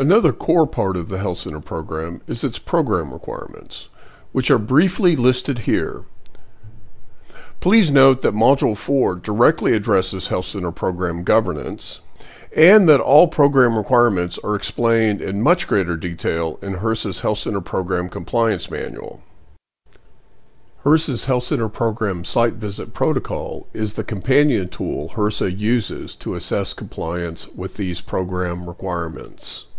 Another core part of the Health Center program is its program requirements, which are briefly listed here. Please note that Module 4 directly addresses Health Center program governance, and that all program requirements are explained in much greater detail in HRSA's Health Center Program Compliance Manual. HRSA's Health Center Program Site Visit Protocol is the companion tool HRSA uses to assess compliance with these program requirements.